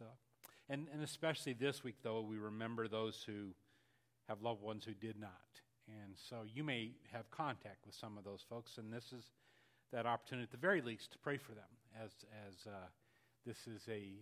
So, and especially this week, though, we remember those who have loved ones who did not. And so you may have contact with some of those folks, and this is that opportunity, at the very least, to pray for them. As this is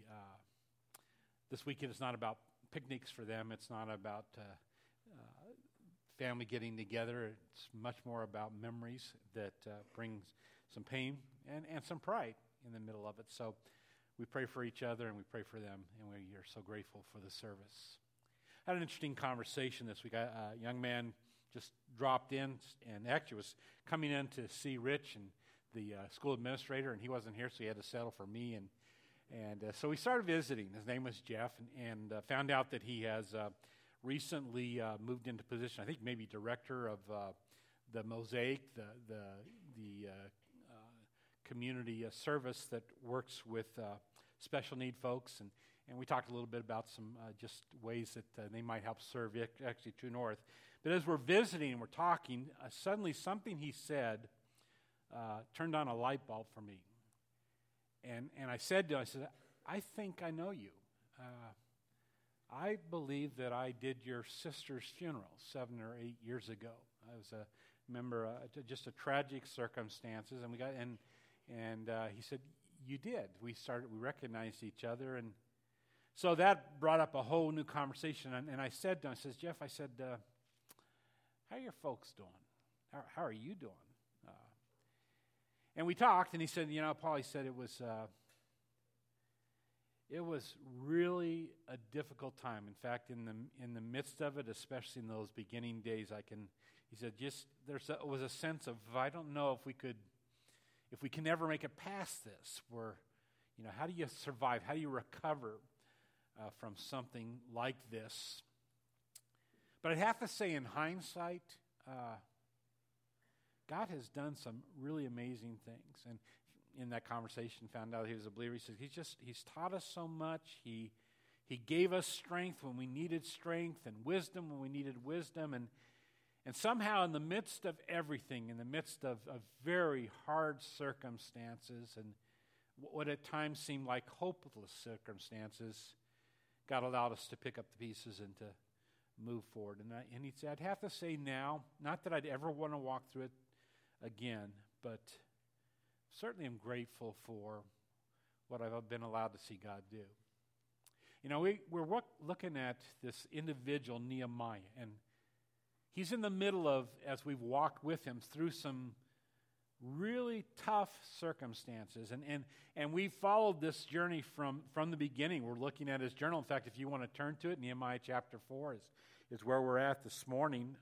this weekend is not about picnics for them. It's not about family getting together. It's much more about memories that brings some pain and some pride in the middle of it. So we pray for each other and we pray for them, and we are so grateful for the service. I had an interesting conversation this week. A young man just dropped in and actually was coming in to see Rich and the school administrator, and he wasn't here, so he had to settle for me. And so we started visiting. His name was Jeff, and found out that he has recently moved into position, I think maybe director of the Mosaic, the community service that works with special need folks. And we talked a little bit about some just ways that they might help serve actually True North. But as we're visiting and we're talking, suddenly something he said turned on a light bulb for me. And I said to him, I think I know you. I believe that I did your sister's funeral 7 or 8 years ago. I was remember just a tragic circumstances, and we got and he said, you did. We recognized each other, and so that brought up a whole new conversation. And I said to him, Jeff, how are your folks doing? How are you doing? And we talked, and he said, Paul, he said it was really a difficult time. In fact, in the midst of it, especially in those beginning days, he said, was a sense of, I don't know if we can ever make it past this, where, how do you survive? How do you recover from something like this? But I'd have to say, in hindsight, God has done some really amazing things. And in that conversation, found out he was a believer. He says, he's taught us so much. He gave us strength when we needed strength, and wisdom when we needed wisdom. And somehow in the midst of everything, in the midst of very hard circumstances and what at times seemed like hopeless circumstances, God allowed us to pick up the pieces and to move forward. And he said, I'd have to say now, not that I'd ever want to walk through it again, but certainly I'm grateful for what I've been allowed to see God do. We're looking at this individual, Nehemiah, and he's in the middle of, as we've walked with him through some really tough circumstances. And we followed this journey from the beginning. We're looking at his journal. In fact, if you want to turn to it, Nehemiah chapter 4 is where we're at this morning.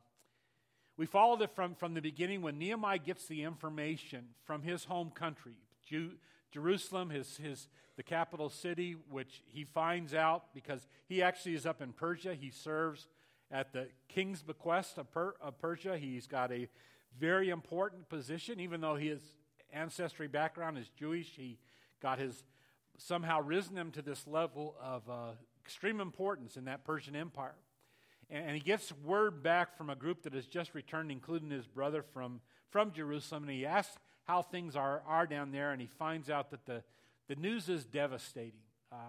We followed it from the beginning when Nehemiah gets the information from his home country, Jerusalem, the capital city, which he finds out because he actually is up in Persia. He serves at the king's bequest of Persia. He's got a very important position, even though his ancestry background is Jewish. He got somehow risen him to this level of extreme importance in that Persian Empire. And he gets word back from a group that has just returned, including his brother from Jerusalem, and he asks how things are down there, and he finds out that the news is devastating.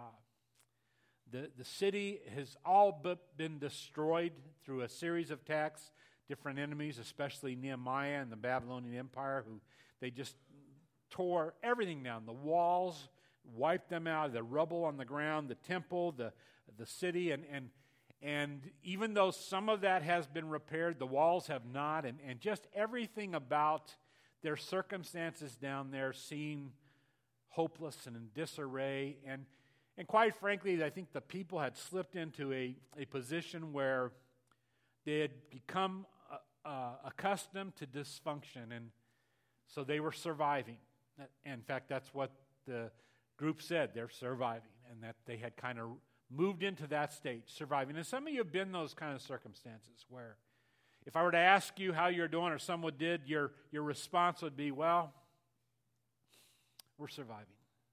The city has all but been destroyed through a series of attacks, different enemies, especially Nehemiah and the Babylonian Empire, who they just tore everything down. The walls, wiped them out, the rubble on the ground, the temple, the city, and even though some of that has been repaired, the walls have not, and just everything about their circumstances down there seem hopeless and in disarray. And quite frankly, I think the people had slipped into a position where they had become accustomed to dysfunction, and so they were surviving. In fact, that's what the group said, they're surviving, and that they had kind of moved into that stage, surviving. And some of you have been in those kind of circumstances where if I were to ask you how you're doing, or someone did, your response would be, well, we're surviving.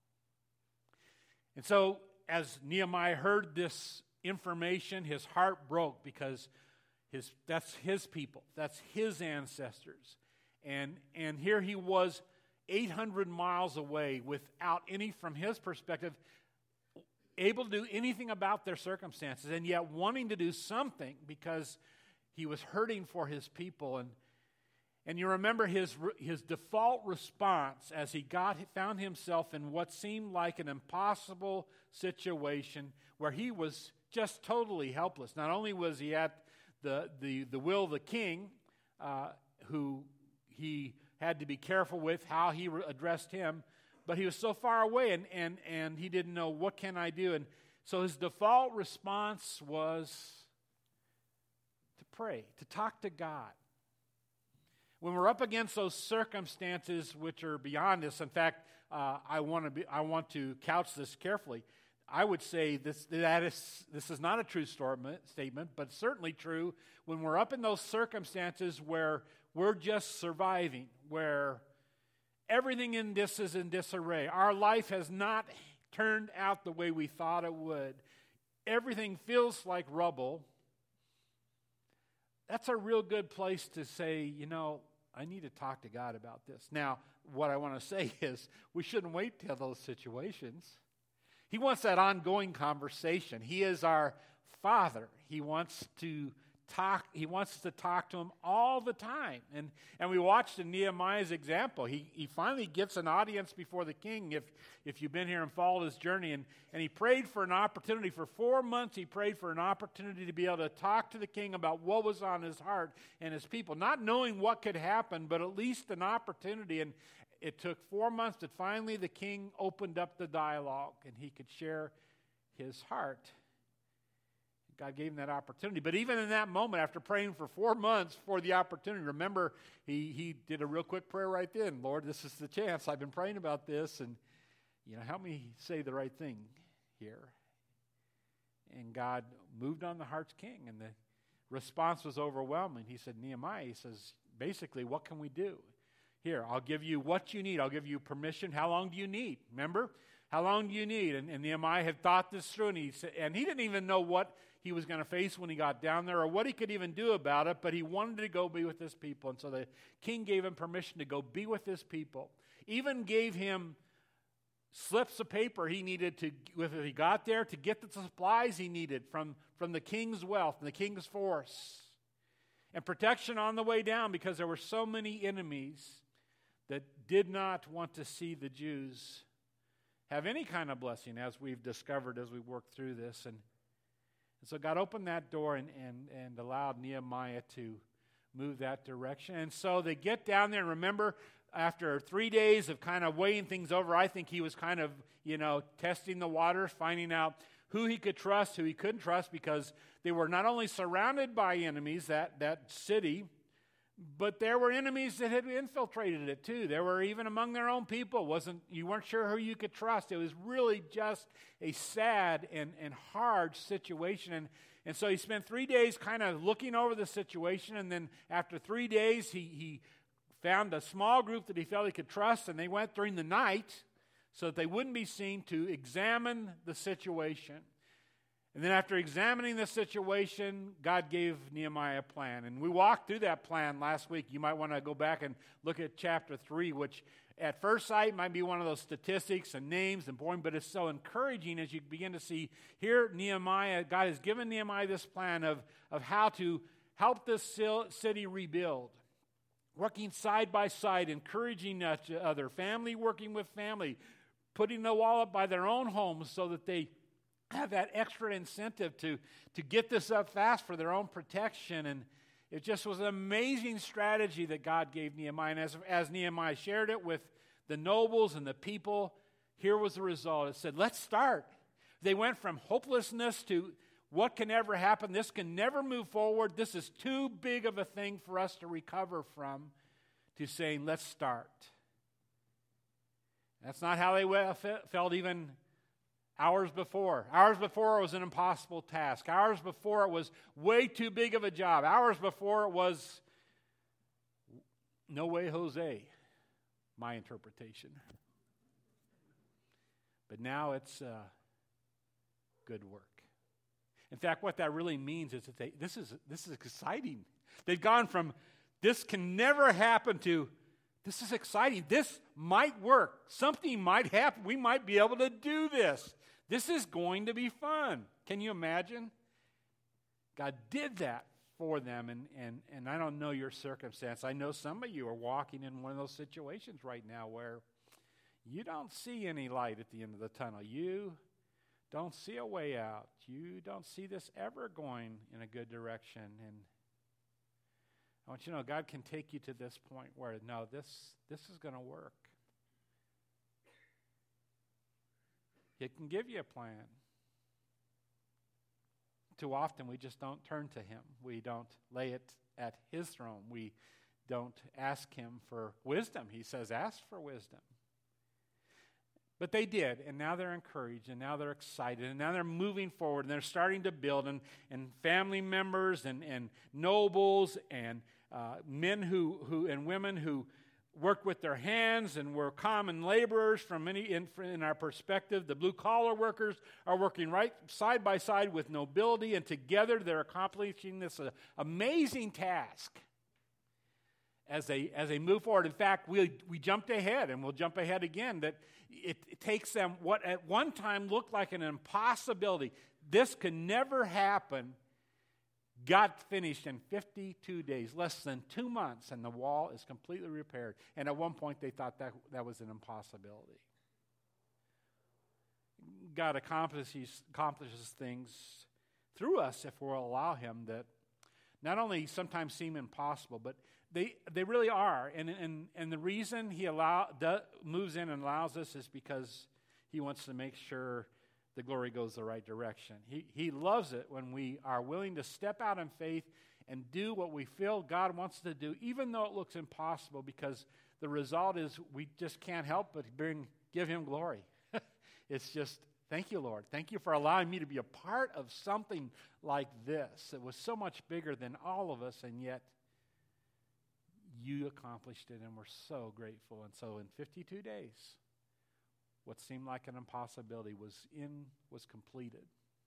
And so as Nehemiah heard this information, his heart broke because that's his people, that's his ancestors. And here he was 800 miles away without any, from his perspective, able to do anything about their circumstances, and yet wanting to do something because he was hurting for his people. And you remember his default response as he found himself in what seemed like an impossible situation where he was just totally helpless. Not only was he at the will of the king, who he had to be careful with how he addressed him, but he was so far away and he didn't know, what can I do? And so his default response was to pray, to talk to God. When we're up against those circumstances which are beyond us, in fact, I want to couch this carefully. I would say this is not a true statement, but certainly true when we're up in those circumstances where we're just surviving, where everything in this is in disarray. Our life has not turned out the way we thought it would. Everything feels like rubble. That's a real good place to say, I need to talk to God about this. Now, what I want to say is we shouldn't wait till those situations. He wants that ongoing conversation. He is our Father. He wants to talk. He wants us to talk to him all the time. And we watched in Nehemiah's example. He finally gets an audience before the king, if you've been here and followed his journey. And he prayed for an opportunity. For 4 months, he prayed for an opportunity to be able to talk to the king about what was on his heart and his people. Not knowing what could happen, but at least an opportunity. And it took 4 months that finally the king opened up the dialogue and he could share his heart. God gave him that opportunity. But even in that moment, after praying for 4 months for the opportunity, remember, he did a real quick prayer right then. Lord, this is the chance. I've been praying about this, and help me say the right thing here. And God moved on the heart's king, and the response was overwhelming. He said, Nehemiah, he says, basically, what can we do? Here, I'll give you what you need. I'll give you permission. How long do you need? Remember? How long do you need? And Nehemiah had thought this through, and he didn't even know what he was going to face when he got down there or what he could even do about it, but he wanted to go be with his people. And so the king gave him permission to go be with his people. Even gave him slips of paper he needed to, if he got there, to get the supplies he needed from the king's wealth and the king's force. And protection on the way down, because there were so many enemies that did not want to see the Jews have any kind of blessing, as we've discovered as we work through this. And so God opened that door and allowed Nehemiah to move that direction. And so they get down there, and remember, after 3 days of kind of weighing things over, I think he was kind of, testing the waters, finding out who he could trust, who he couldn't trust, because they were not only surrounded by enemies, that city, but there were enemies that had infiltrated it too. There were even among their own people. You weren't sure who you could trust. It was really just a sad and hard situation. And so he spent 3 days kind of looking over the situation. And then after 3 days, he found a small group that he felt he could trust. And they went during the night so that they wouldn't be seen to examine the situation. And then after examining the situation, God gave Nehemiah a plan. And we walked through that plan last week. You might want to go back and look at chapter 3, which at first sight might be one of those statistics and names and boring, but it's so encouraging as you begin to see here God has given Nehemiah this plan of how to help this city rebuild. Working side by side, encouraging each other, family working with family, putting the wall up by their own homes so that they have that extra incentive to get this up fast for their own protection. And it just was an amazing strategy that God gave Nehemiah. And as Nehemiah shared it with the nobles and the people, here was the result. It said, let's start. They went from hopelessness to what can ever happen. This can never move forward. This is too big of a thing for us to recover from, to saying, let's start. That's not how they felt even hours before. Hours before it was an impossible task. Hours before it was way too big of a job. Hours before it was, no way, Jose, my interpretation. But now it's good work. In fact, what that really means is that this is exciting. They've gone from this can never happen to this is exciting. This might work. Something might happen. We might be able to do this. This is going to be fun. Can you imagine? God did that for them, and I don't know your circumstance. I know some of you are walking in one of those situations right now where you don't see any light at the end of the tunnel. You don't see a way out. You don't see this ever going in a good direction. And I want you to know God can take you to this point where, no, this is going to work. He can give you a plan. Too often we just don't turn to Him. We don't lay it at His throne. We don't ask Him for wisdom. He says, ask for wisdom. But they did, and now they're encouraged, and now they're excited, and now they're moving forward, and they're starting to build, and family members and nobles and men who and women who worked with their hands and were common laborers from many in our perspective. The blue-collar workers are working right side by side with nobility, and together they're accomplishing this amazing task as they move forward. In fact, we jumped ahead, and we'll jump ahead again, that it takes them what at one time looked like an impossibility. This could never happen. Got finished in 52 days, less than 2 months, and the wall is completely repaired. And at one point, they thought that was an impossibility. God accomplishes things through us if we'll allow Him that not only sometimes seem impossible, but they really are. And the reason He moves in and allows us is because He wants to make sure the glory goes the right direction. He loves it when we are willing to step out in faith and do what we feel God wants to do, even though it looks impossible, because the result is we just can't help but give Him glory. It's just, thank you, Lord. Thank you for allowing me to be a part of something like this. It was so much bigger than all of us, and yet you accomplished it, and we're so grateful. And so in 52 days, what seemed like an impossibility was completed.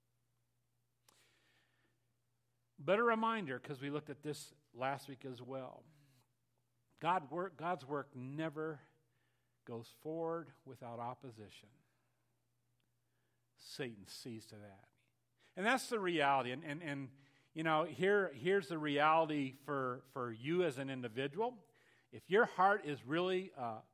But a reminder, because we looked at this last week as well, God's work never goes forward without opposition. Satan sees to that. And that's the reality. And you know, here's the reality for you as an individual. If your heart is really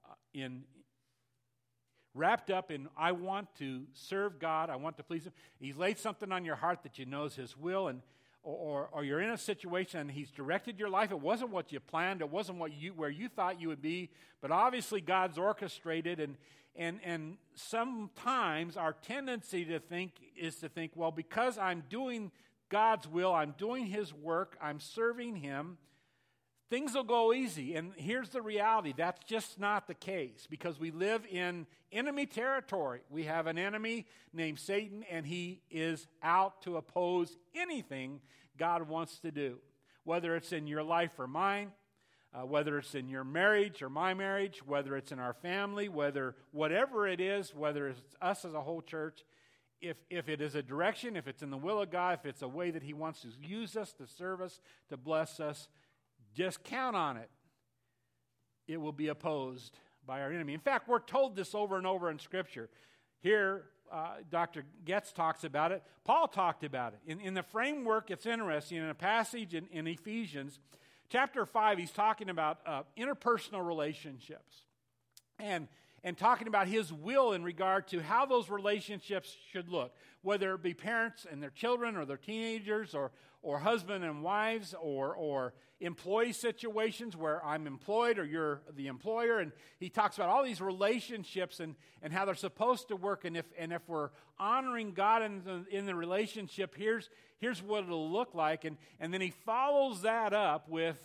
wrapped up in, I want to serve God, I want to please Him. He's laid something on your heart that you know is His will, or you're in a situation and He's directed your life. It wasn't what you planned. It wasn't where you thought you would be. But obviously God's orchestrated, and sometimes our tendency is to think, well, because I'm doing God's will, I'm doing His work, I'm serving Him, things will go easy. And here's the reality. That's just not the case, because we live in enemy territory. We have an enemy named Satan, and he is out to oppose anything God wants to do. Whether it's in your life or mine, whether it's in your marriage or my marriage, whether it's in our family, whatever it is, whether it's us as a whole church, if it is a direction, if it's in the will of God, if it's a way that He wants to use us, to serve us, to bless us, just count on it. It will be opposed by our enemy. In fact, we're told this over and over in Scripture. Here, Dr. Getz talks about it. Paul talked about it. In the framework, it's interesting. In a passage in Ephesians, chapter 5, he's talking about interpersonal relationships. And talking about his will in regard to how those relationships should look, whether it be parents and their children, or their teenagers, or husband and wives, or employee situations where I'm employed or you're the employer. And he talks about all these relationships and how they're supposed to work. And if we're honoring God in the relationship, here's what it'll look like. And then he follows that up with,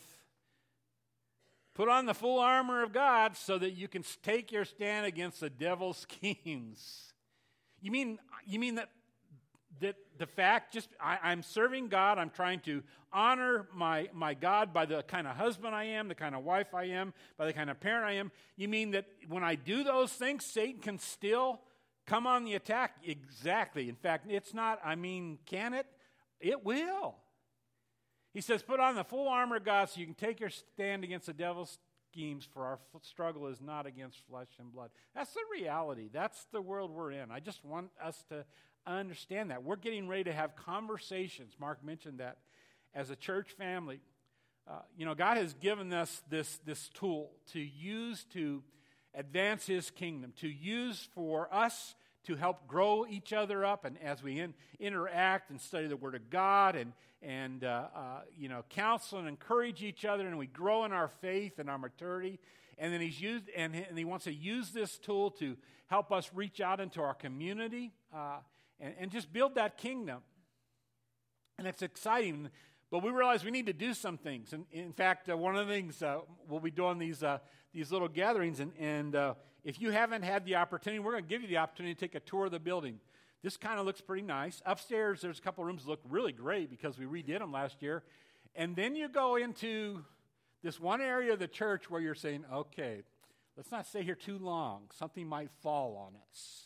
put on the full armor of God so that you can take your stand against the devil's schemes. You mean that the fact, I'm serving God, I'm trying to honor my God by the kind of husband I am, the kind of wife I am, by the kind of parent I am. You mean that when I do those things, Satan can still come on the attack? Exactly. In fact, it's not, can it? It will. He says, put on the full armor of God so you can take your stand against the devil's schemes, for our struggle is not against flesh and blood. That's the reality. That's the world we're in. I just want us to understand that. We're getting ready to have conversations. Mark mentioned that as a church family. God has given us this tool to use to advance His kingdom, to use for us to help grow each other up, and as we interact and study the Word of God and counsel and encourage each other, and we grow in our faith and our maturity. And then He wants to use this tool to help us reach out into our community and just build that kingdom. And it's exciting. But we realize we need to do some things. And in fact, one of the things we'll be doing these little gatherings. And if you haven't had the opportunity, we're going to give you the opportunity to take a tour of the building. This kind of looks pretty nice. Upstairs, there's a couple of rooms that look really great because we redid them last year. And then you go into this one area of the church where you're saying, okay, let's not stay here too long. Something might fall on us.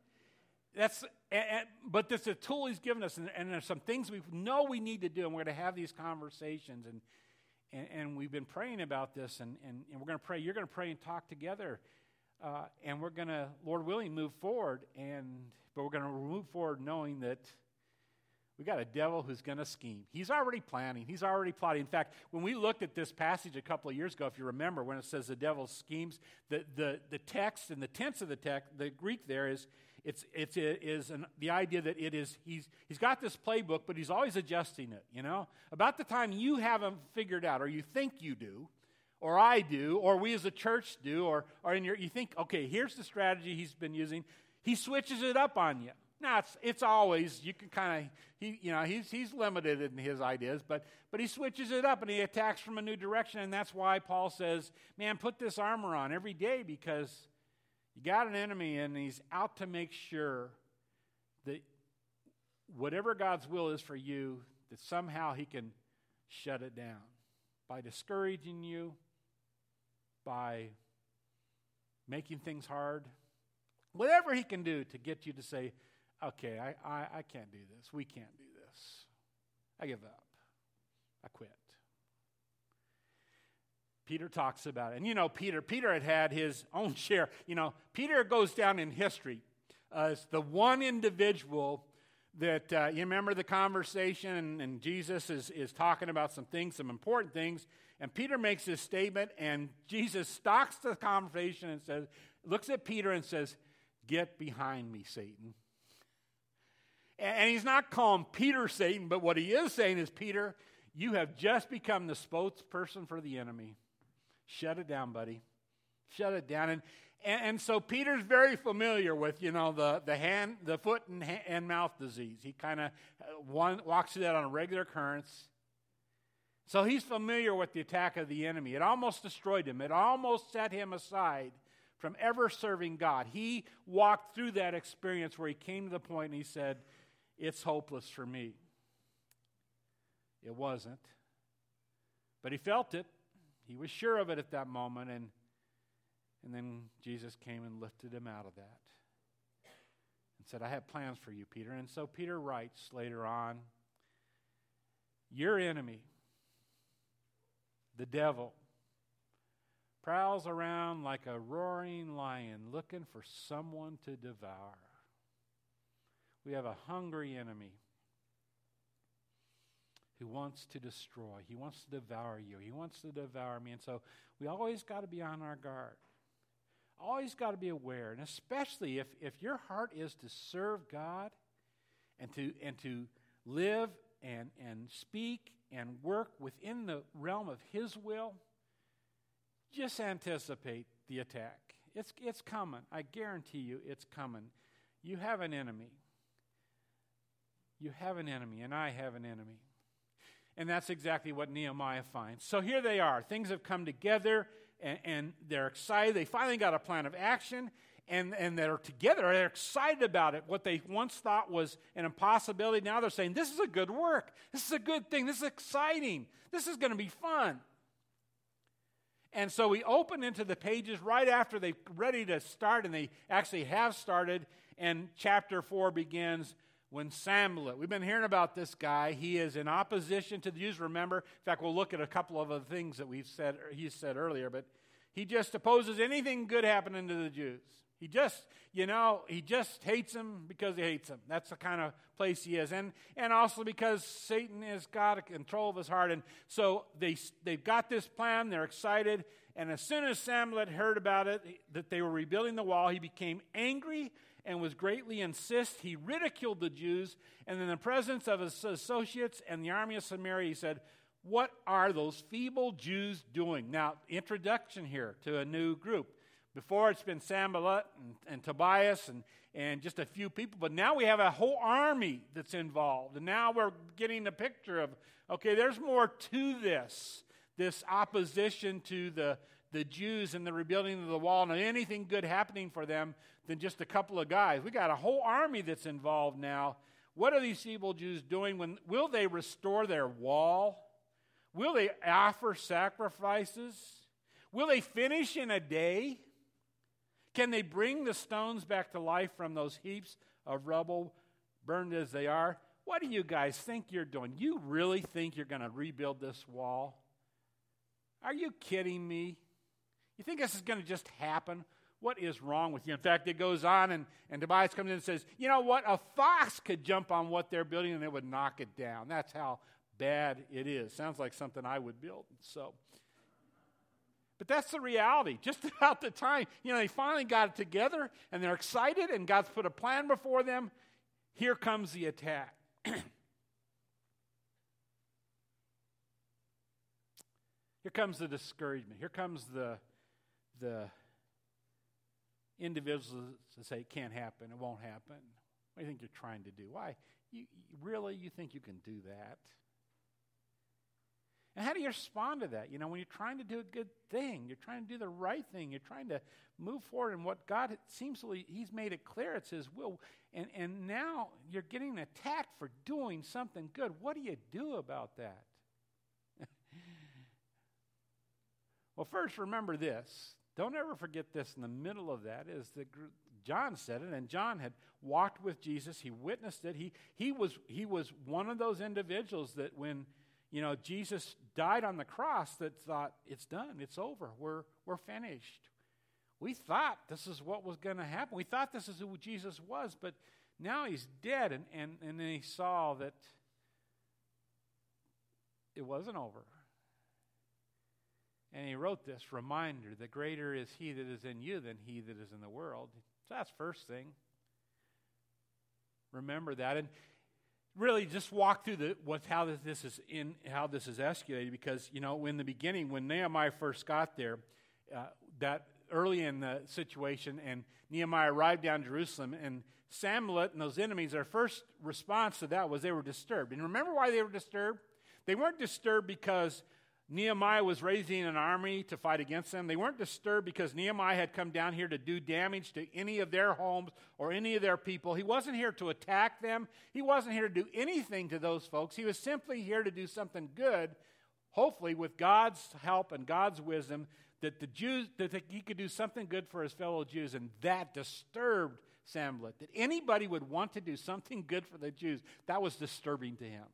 But this is a tool He's given us, and there's some things we know we need to do, and we're going to have these conversations, and we've been praying about this, and we're going to pray. You're going to pray and talk together, and we're going to, Lord willing, move forward. But we're going to move forward knowing that we got a devil who's going to scheme. He's already planning. He's already plotting. In fact, when we looked at this passage a couple of years ago, if you remember, when it says the devil schemes, the text and the tense of the text, the Greek there is. The idea that he's got this playbook, but he's always adjusting it, About the time you haven't figured out, or you think you do, or I do, or we as a church do, or you think, okay, here's the strategy he's been using. He switches it up on you. Now, it's always, you can kind of, he's limited in his ideas, but he switches it up and he attacks from a new direction, and that's why Paul says, man, put this armor on every day, because you got an enemy, and he's out to make sure that whatever God's will is for you, that somehow he can shut it down by discouraging you, by making things hard, whatever he can do to get you to say, okay, I can't do this. We can't do this. I give up. I quit. Peter talks about it. And Peter had his own share. Peter goes down in history as the one individual that, you remember the conversation, and Jesus is talking about some important things, and Peter makes this statement, and Jesus stops the conversation and looks at Peter and says, "Get behind me, Satan." And he's not calling Peter Satan, but what he is saying is, Peter, you have just become the spokesperson for the enemy. Shut it down, buddy. Shut it down. And so Peter's very familiar with, the foot and mouth disease. He kind of walks through that on a regular occurrence. So he's familiar with the attack of the enemy. It almost destroyed him. It almost set him aside from ever serving God. He walked through that experience where he came to the point and he said, it's hopeless for me. It wasn't. But he felt it. He was sure of it at that moment, and then Jesus came and lifted him out of that and said, I have plans for you, Peter. And so Peter writes later on, your enemy, the devil, prowls around like a roaring lion looking for someone to devour. We have a hungry enemy who wants to destroy. He wants to devour you. He wants to devour me. And so we always got to be on our guard. Always got to be aware. And especially if your heart is to serve God and to live and speak and work within the realm of His will, just anticipate the attack. It's coming. I guarantee you it's coming. You have an enemy. You have an enemy, and I have an enemy. And that's exactly what Nehemiah finds. So here they are. Things have come together, and they're excited. They finally got a plan of action, and they're together. They're excited about it. What they once thought was an impossibility, now they're saying, this is a good work. This is a good thing. This is exciting. This is going to be fun. And so we open into the pages right after they're ready to start, and they actually have started, and chapter 4 begins when Sanballat, we've been hearing about this guy. He is in opposition to the Jews. Remember, in fact, we'll look at a couple of other things that he said earlier. But He just opposes anything good happening to the Jews. He just hates them because he hates them. That's the kind of place he is. And also because Satan has got control of his heart. And so they've got this plan. They're excited. And as soon as Sanballat heard about it, that they were rebuilding the wall, he became angry and was greatly incensed. He ridiculed the Jews. And in the presence of his associates and the army of Samaria, he said, "What are those feeble Jews doing?" Now, introduction here to a new group. Before, it's been Sanballat and Tobias and just a few people. But now we have a whole army that's involved. And now we're getting a picture of, okay, there's more to this opposition to the Jews and the rebuilding of the wall and anything good happening for them than just a couple of guys. We got a whole army that's involved now. What are these feeble Jews doing? Will they restore their wall? Will they offer sacrifices? Will they finish in a day? Can they bring the stones back to life from those heaps of rubble, burned as they are? What do you guys think you're doing? You really think you're going to rebuild this wall? Are you kidding me? You think this is going to just happen? What is wrong with you? In fact, it goes on, and Tobias comes in and says, you know what? A fox could jump on what they're building, and it would knock it down. That's how bad it is. Sounds like something I would build. But that's the reality. Just about the time, they finally got it together, and they're excited, and God's put a plan before them. Here comes the attack. Here comes the discouragement. Here comes the individuals that say it can't happen, it won't happen. What do you think you're trying to do? Why? You think you can do that? And how do you respond to that? When you're trying to do a good thing, you're trying to do the right thing, you're trying to move forward in what God He's made it clear, it's His will. And now you're getting attacked for doing something good. What do you do about that? Well, first, remember this. Don't ever forget this. In the middle of that is that John said it, and John had walked with Jesus. He witnessed it. He was one of those individuals that when Jesus died on the cross that thought, it's done, it's over, we're finished. We thought this is what was going to happen. We thought this is who Jesus was, but now he's dead. And then he saw that it wasn't over. And he wrote this reminder that greater is he that is in you than he that is in the world. So that's first thing. Remember that. And really just walk through how this is escalated, because in the beginning when Nehemiah first got there, that early in the situation, and Nehemiah arrived down to Jerusalem, and Sanballat and those enemies, their first response to that was they were disturbed. And remember why they were disturbed? They weren't disturbed because Nehemiah was raising an army to fight against them. They weren't disturbed because Nehemiah had come down here to do damage to any of their homes or any of their people. He wasn't here to attack them. He wasn't here to do anything to those folks. He was simply here to do something good, hopefully with God's help and God's wisdom, that he could do something good for his fellow Jews. And that disturbed Sanballat. That anybody would want to do something good for the Jews, that was disturbing to him.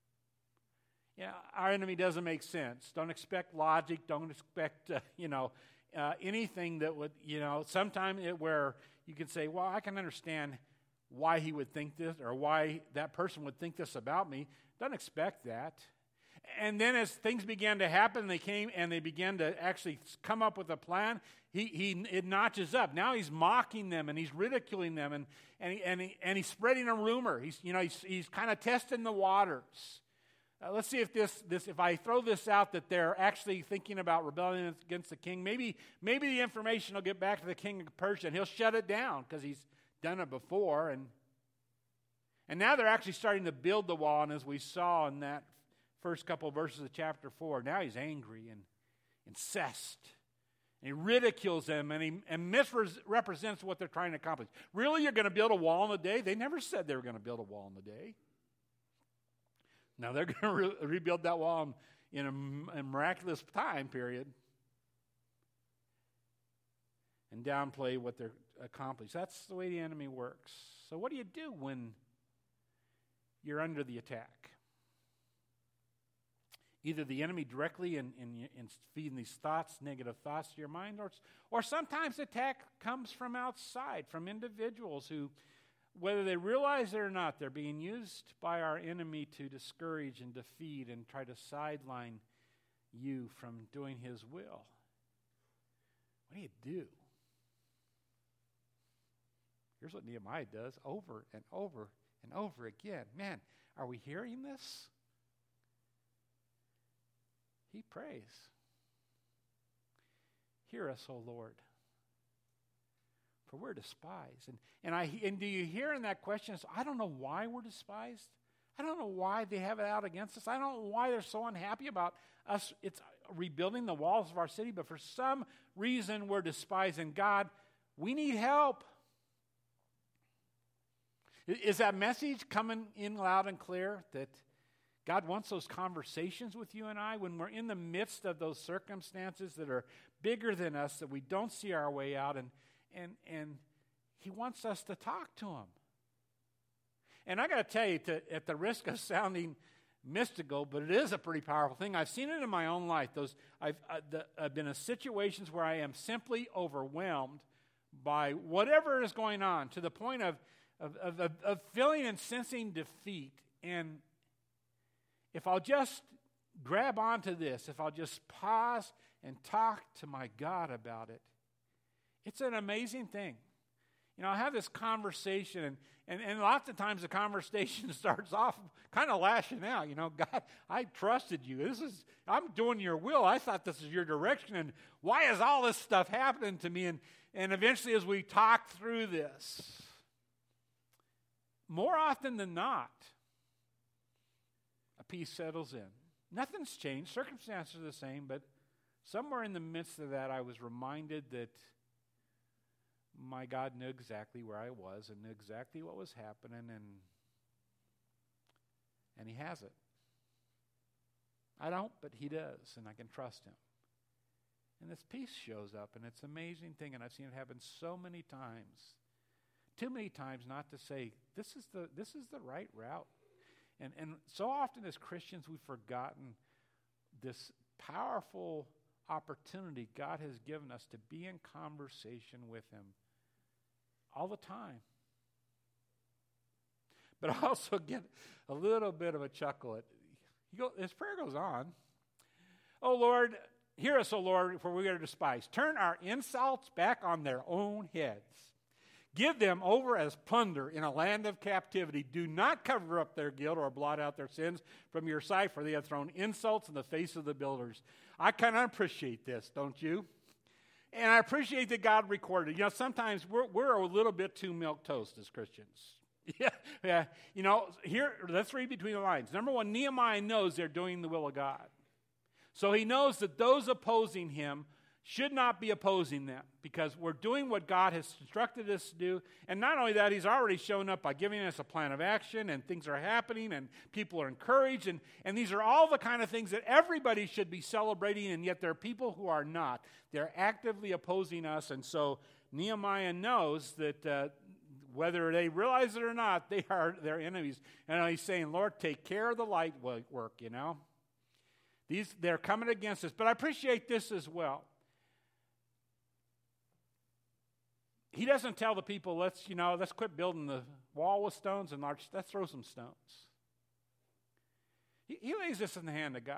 Our enemy doesn't make sense. Don't expect logic. Don't expect, anything that would, sometime where you can say, well, I can understand why he would think this or why that person would think this about me. Don't expect that. And then as things began to happen, they came and they began to actually come up with a plan. It notches up. Now he's mocking them and he's ridiculing them and he's spreading a rumor. He's kind of testing the waters. Let's see if I throw this out that they're actually thinking about rebelling against the king. Maybe the information will get back to the king of Persia and he'll shut it down because he's done it before. And now they're actually starting to build the wall. And as we saw in that first couple of verses of chapter 4, now he's angry and incensed. And he ridicules them and misrepresents what they're trying to accomplish. Really, you're going to build a wall in a day? They never said they were going to build a wall in a day. Now they're going to rebuild that wall in a miraculous time period and downplay what they're accomplished. That's the way the enemy works. So what do you do when you're under the attack? either the enemy directly in feeding these thoughts, negative thoughts to your mind, or sometimes the attack comes from outside, from individuals who, whether they realize it or not, they're being used by our enemy to discourage and defeat and try to sideline you from doing his will. What do you do? Here's what Nehemiah does over and over and over again. Man, are we hearing this? He prays. Hear us, O Lord, for we're despised. And do you hear in that question, I don't know why we're despised. I don't know why they have it out against us. I don't know why they're so unhappy about us. It's rebuilding the walls of our city, but for some reason we're despised. And God, we need help. Is that message coming in loud and clear that God wants those conversations with you and I when we're in the midst of those circumstances that are bigger than us, that we don't see our way out, and he wants us to talk to him. And I got to tell you, at the risk of sounding mystical, but it is a pretty powerful thing. I've seen it in my own life. I've been in situations where I am simply overwhelmed by whatever is going on, to the point of feeling and sensing defeat. And if I'll just grab onto this, if I'll just pause and talk to my God about it, it's an amazing thing. I have this conversation, and lots of times the conversation starts off kind of lashing out. God, I trusted you. I'm doing your will. I thought this is your direction, and why is all this stuff happening to me? And eventually, as we talk through this, more often than not, a peace settles in. Nothing's changed. Circumstances are the same, but somewhere in the midst of that, I was reminded that my God knew exactly where I was and knew exactly what was happening, and he has it. I don't, but he does, and I can trust him. And this peace shows up, and it's an amazing thing, and I've seen it happen so many times. Too many times not to say, this is the right route. And so often as Christians, we've forgotten this powerful opportunity God has given us to be in conversation with him all the time. But I also get a little bit of a chuckle at, his prayer goes on. Oh Lord, hear us, O Lord, for we are despised. Turn our insults back on their own heads. Give them over as plunder in a land of captivity. Do not cover up their guilt or blot out their sins from your sight, for they have thrown insults in the face of the builders. I kind of appreciate this, don't you? And I appreciate that God recorded it. Sometimes we're a little bit too milquetoast as Christians. Yeah. Here, let's read between the lines. Number one, Nehemiah knows they're doing the will of God. So he knows that those opposing him should not be opposing them, because we're doing what God has instructed us to do. And not only that, he's already shown up by giving us a plan of action, and things are happening, and people are encouraged. And these are all the kind of things that everybody should be celebrating, and yet there are people who are not. They're actively opposing us. And so Nehemiah knows that whether they realize it or not, they are their enemies. And he's saying, Lord, take care of the light work, They're coming against us. But I appreciate this as well. He doesn't tell the people, let's quit building the wall with stones and let's throw some stones. He lays this in the hand of God.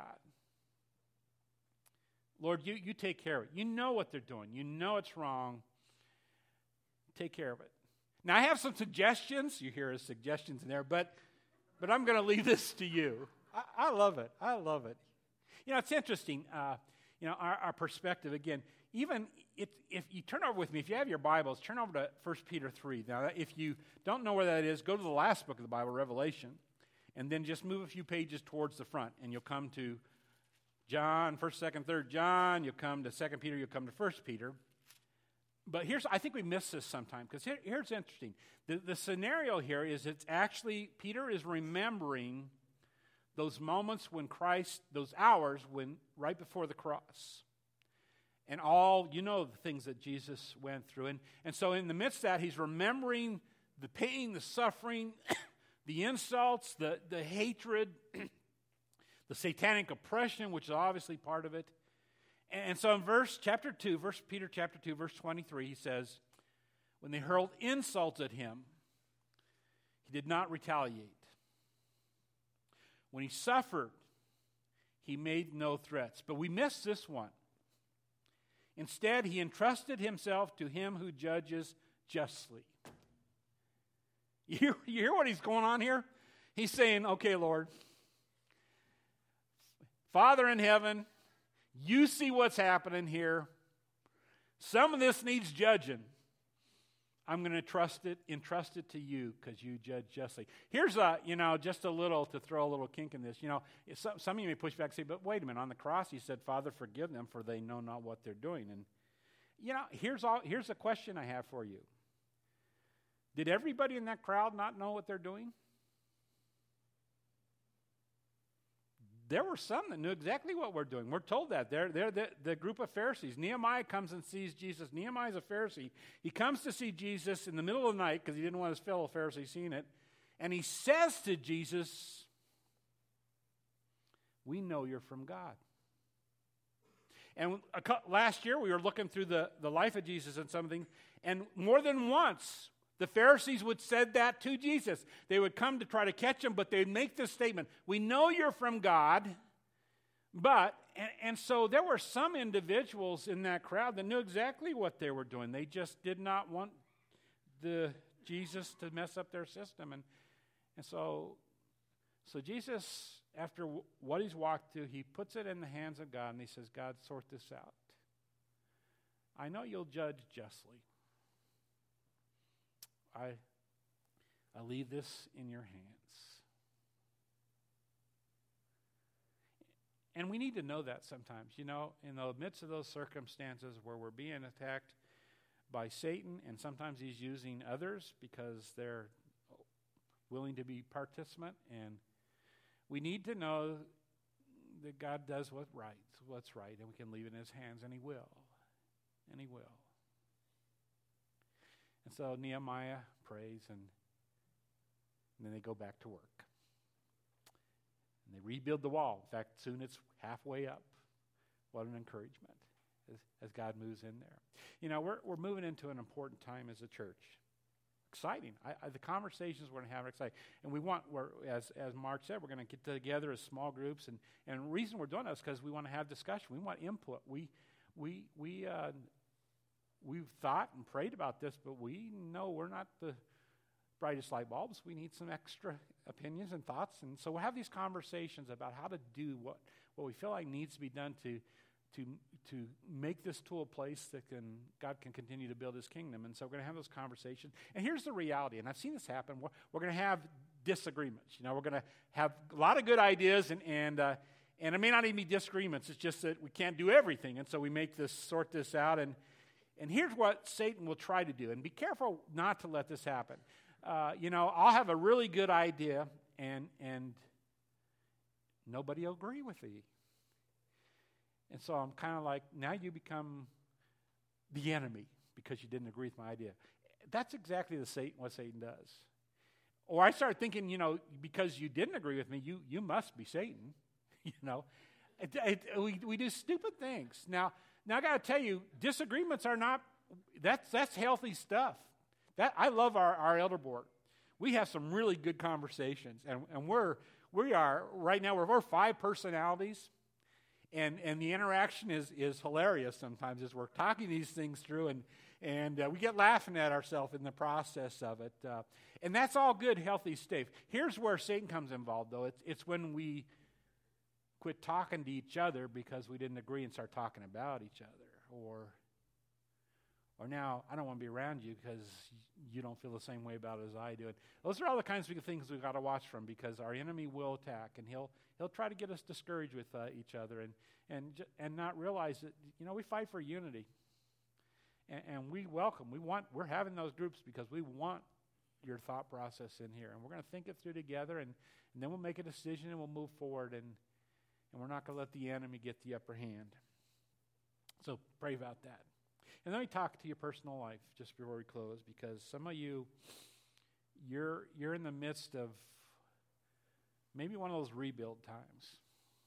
Lord, you take care of it. You know what they're doing. You know it's wrong. Take care of it. Now, I have some suggestions. You hear his suggestions in there, but I'm going to leave this to you. I love it. I love it. It's interesting. Our perspective, again, even if you turn over with me, if you have your Bibles, turn over to 1 Peter 3. Now, if you don't know where that is, go to the last book of the Bible, Revelation, and then just move a few pages towards the front, and you'll come to John, 1st, 2nd, 3rd John, you'll come to 2 Peter, you'll come to 1 Peter. But I think we miss this sometimes, because here's interesting. The scenario here is it's actually, Peter is remembering those moments when Christ, those hours when right before the cross. And all, the things that Jesus went through. And so in the midst of that, he's remembering the pain, the suffering, the insults, the hatred, the satanic oppression, which is obviously part of it. And so in chapter 2, verse 23, he says, when they hurled insults at him, he did not retaliate. When he suffered, he made no threats. But we miss this one. Instead, he entrusted himself to him who judges justly. You hear what he's going on here? He's saying, okay, Lord, Father in heaven, you see what's happening here. Some of this needs judging. I'm going to entrust it to you because you judge justly. Here's just a little, to throw a little kink in this. Some of you may push back and say, but wait a minute, on the cross he said, Father, forgive them for they know not what they're doing. And, here's a question I have for you. Did everybody in that crowd not know what they're doing? There were some that knew exactly what we're doing. We're told that. They're the group of Pharisees. Nehemiah comes and sees Jesus. Nehemiah's a Pharisee. He comes to see Jesus in the middle of the night because he didn't want his fellow Pharisees seeing it. And he says to Jesus, we know you're from God. And last year we were looking through the life of Jesus and something, and more than once the Pharisees would said that to Jesus. They would come to try to catch him, but they'd make this statement, we know you're from God, but, and so there were some individuals in that crowd that knew exactly what they were doing. They just did not want Jesus to mess up their system. And so Jesus, after what he's walked through, he puts it in the hands of God, and he says, God, sort this out. I know you'll judge justly. I leave this in your hands. And we need to know that sometimes. In the midst of those circumstances where we're being attacked by Satan, and sometimes he's using others because they're willing to be participant, and we need to know that God does what's right, and we can leave it in his hands, and he will. And he will. And so Nehemiah prays, and then they go back to work. And they rebuild the wall. In fact, soon it's halfway up. What an encouragement as God moves in there. We're moving into an important time as a church. Exciting. The conversations we're going to have are exciting. And as Mark said, we're going to get together as small groups. And the reason we're doing that is because we want to have discussion. We want input. We've thought and prayed about this, but we know we're not the brightest light bulbs. We need some extra opinions and thoughts. And so we'll have these conversations about how to do what we feel like needs to be done to make this tool a place that God can continue to build his kingdom. And so we're going to have those conversations. And here's the reality, and I've seen this happen. We're going to have disagreements. We're going to have a lot of good ideas, and it may not even be disagreements. It's just that we can't do everything. And so we sort this out. And here's what Satan will try to do. And be careful not to let this happen. I'll have a really good idea, and nobody will agree with me. And so I'm kind of like, now you become the enemy because you didn't agree with my idea. That's exactly what Satan does. Or I start thinking, because you didn't agree with me, you must be Satan. We do stupid things. Now I got to tell you, disagreements are not, that's healthy stuff. I love our elder board. We have some really good conversations, and we are right now, we're 5 personalities, and the interaction is hilarious sometimes as we're talking these things through, and we get laughing at ourselves in the process of it. And that's all good, healthy stuff. Here's where Satan comes involved, though. It's when we quit talking to each other because we didn't agree and start talking about each other. Or now, I don't want to be around you because you don't feel the same way about it as I do. And those are all the kinds of things we've got to watch from, because our enemy will attack, and he'll try to get us discouraged with each other and not realize that, we fight for unity. And we're having those groups because we want your thought process in here. And we're going to think it through together, and then we'll make a decision and we'll move forward, and we're not going to let the enemy get the upper hand. So pray about that. And let me talk to your personal life just before we close, because some of you're in the midst of maybe one of those rebuild times.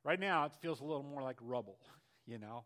Right now, it feels a little more like rubble, you know.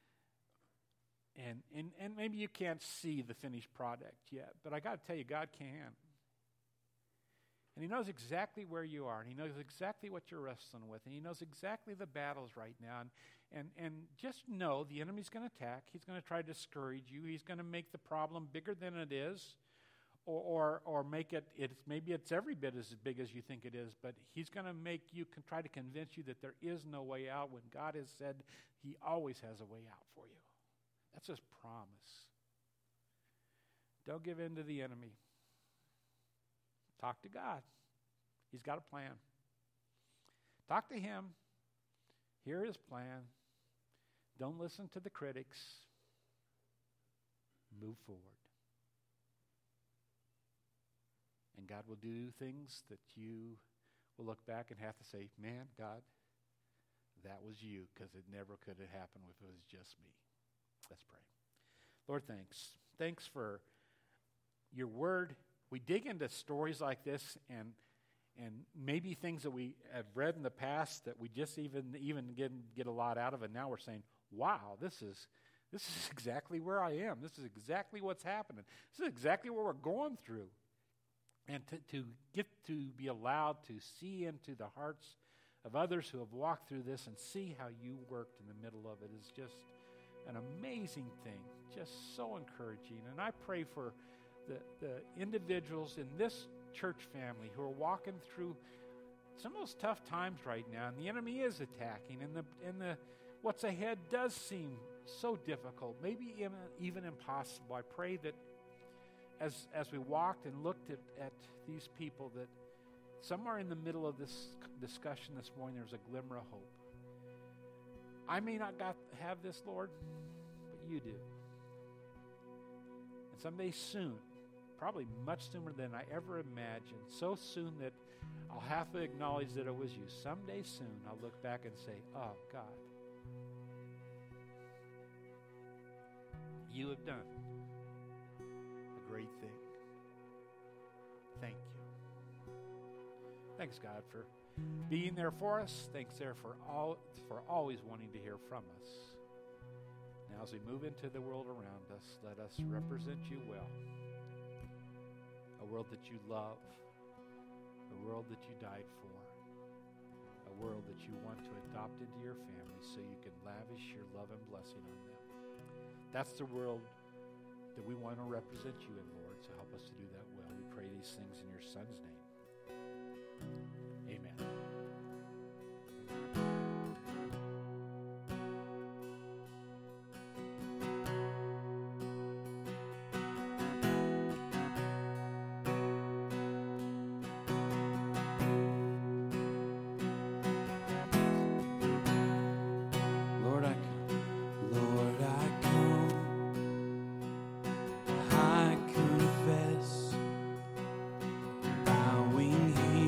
And maybe you can't see the finished product yet, but I got to tell you, God can. And He knows exactly where you are, and He knows exactly what you're wrestling with, and He knows exactly the battles right now. And just know the enemy's going to attack. He's going to try to discourage you. He's going to make the problem bigger than it is, or make maybe it's every bit as big as you think it is, but he's going to make you try to convince you that there is no way out when God has said He always has a way out for you. That's His promise. Don't give in to the enemy. Talk to God. He's got a plan. Talk to Him. Hear His plan. Don't listen to the critics. Move forward. And God will do things that you will look back and have to say, man, God, that was you, because it never could have happened if it was just me. Let's pray. Lord, thanks. Thanks for your word. We dig into stories like this and maybe things that we have read in the past that we just even get a lot out of, and now we're saying, wow, this is exactly where I am. This is exactly what's happening. This is exactly what we're going through. And to get to be allowed to see into the hearts of others who have walked through this and see how you worked in the middle of it is just an amazing thing, just so encouraging. And I pray for the individuals in this church family who are walking through some of those tough times right now, and the enemy is attacking, and the what's ahead does seem so difficult, maybe even impossible. I pray that as we walked and looked at these people, that somewhere in the middle of this discussion this morning, there's a glimmer of hope. I may not have this, Lord, but you do. And someday soon, probably much sooner than I ever imagined, so soon that I'll have to acknowledge that it was you. Someday soon, I'll look back and say, oh, God, you have done a great thing. Thank you. Thanks, God, for being there for us. Thanks there for always wanting to hear from us. Now, as we move into the world around us, let us represent you well. A world that you love, a world that you died for, a world that you want to adopt into your family so you can lavish your love and blessing on them. That's the world that we want to represent you in, Lord, so help us to do that well. We pray these things in your Son's name. Amen. Bowing here.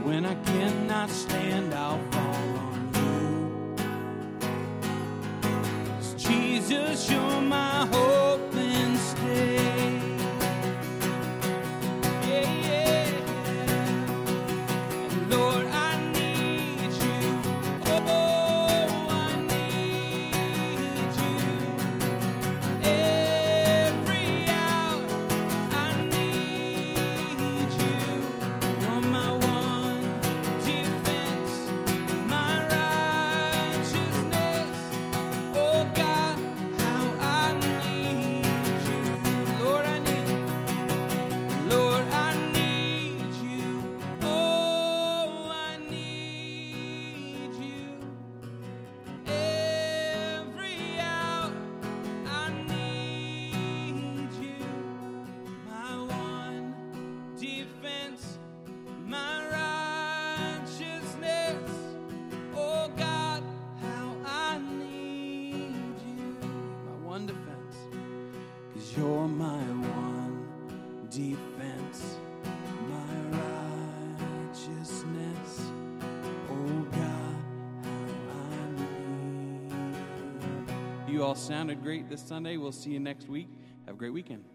When I cannot stand, I'll fall on you. 'Cause Jesus, you're my hope and stay. Yeah, yeah. And Lord, I need you. Oh, I need you. Every hour, I need you. You're my one defense, my righteousness. Oh God, how I need you. Lord, I need you. Lord, I need you. Oh, I need you. Every hour, I need you. My one defense, my righteousness. Oh God, how I need you. My one defense, 'cause you're my one defense, my righteousness. Oh God, how I need you. You all sounded great this Sunday. We'll see you next week. Have a great weekend.